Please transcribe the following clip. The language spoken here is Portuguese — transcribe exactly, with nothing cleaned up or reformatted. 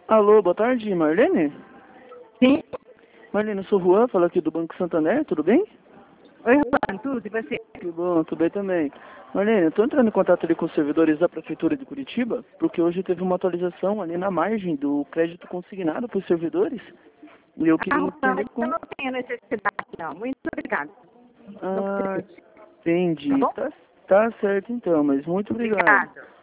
Alô, boa tarde, Marlene? Sim. Marlene, eu sou o Juan, falo aqui do Banco Santander, tudo bem? Oi, Juan, tudo, e você? Que bom, tudo bem também. Marlene, eu estou entrando em contato ali com os servidores da Prefeitura de Curitiba, porque hoje teve uma atualização ali na margem do crédito consignado para os servidores. E eu queria Ah, Juan, entender eu como... não tenho necessidade, não. Muito obrigada. Não Ah, preciso. Tá entendi. bom? Tá, tá certo então, mas muito obrigado. Obrigada.